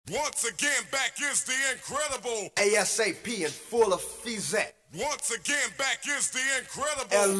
Once again, back is the incredible ASAP in full effect. Once again, back is the incredible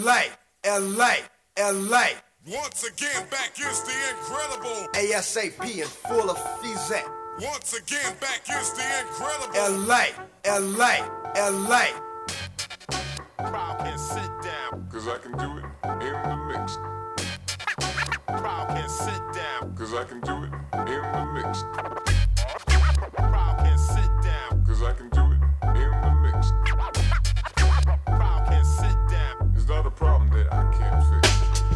LA. Once again, back is the incredible ASAP in full effect. Once again, back is the incredible LA. Crowd can sit down, Cause I can do it in the mix. crowd can sit down, Cause I can do it in the mix. crowd can sit down, Cause I can do it in the mix. crowd can sit down. It's not a problem that I can't fix.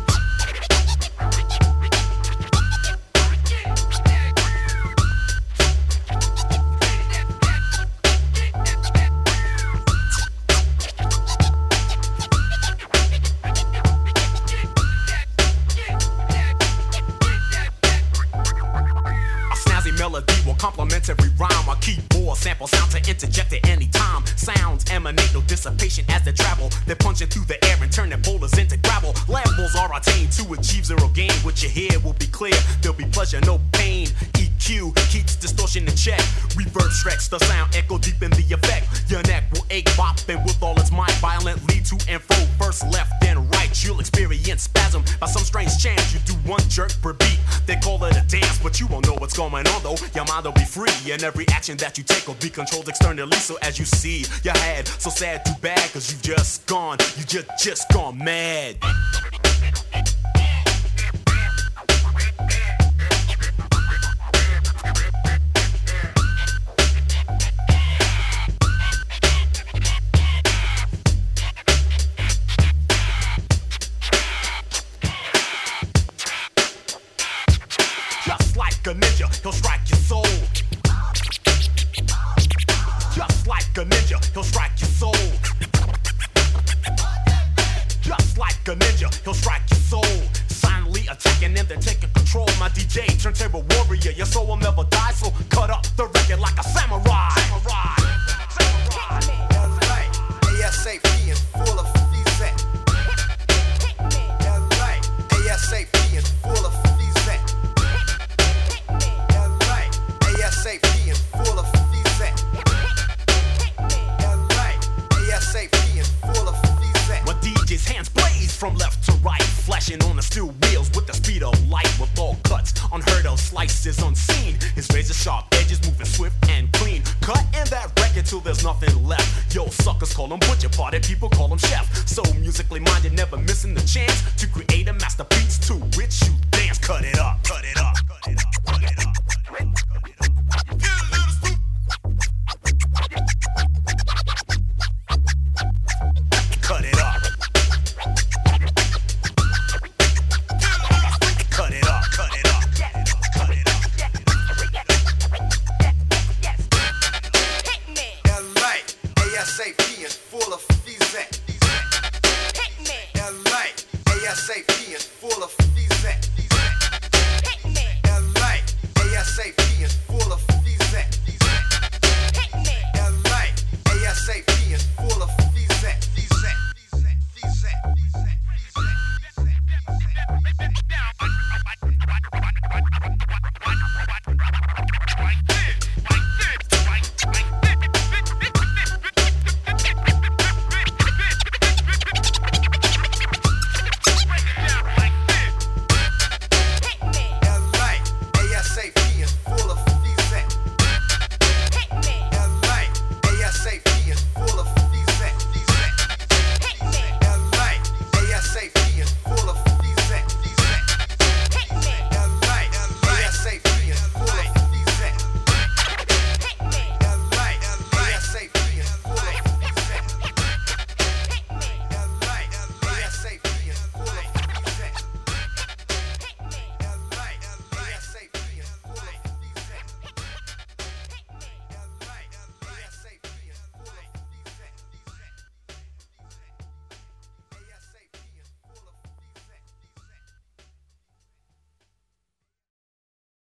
Melody will complement every rhyme. A keyboard sample sound to interject at any time. Sounds emanate no dissipation as they travel. They're punching through the air and turning boulders into gravel. Levels are attained to achieve zero gain. What you hear will be clear. There'll be pleasure, no pain. EQ keeps distortion in check. Reverb stretch the sound, echo deep in the effect. Your neck will ache, bopping with all its might. Violently to and fro, first left then right. You'll experience spasm by some strange chance. You do one jerk per beat. They call it a dance, but you won't know what's going on though. Your mind will be free, and every action that you take will be controlled externally. So as you see your head, so sad, too bad, cause you just gone mad. Just like a ninja, he'll strike your soul. Just like a ninja, he'll strike your soul. Just like a ninja, he'll strike your soul. Silently attacking and then taking control. My DJ, turntable warrior, your soul will never die. So cut up the record like a samurai. LA. ASAP in full effect. LA. ASAP in full effect. LA. ASAP in full effect. LA. ASAP in full effect. My DJ's hands blaze from left to right, flashing on the steel wheels with the speed of light. With all cuts, unheard of slices unseen. His razor sharp edges moving swift and clean. Cut in that record till there's nothing left. Yo, suckers call him butcher, party people call him chef. So musically minded, never missing the chance to create a masterpiece to which you dance. Cut it up, cut it up, cut it up, cut it up.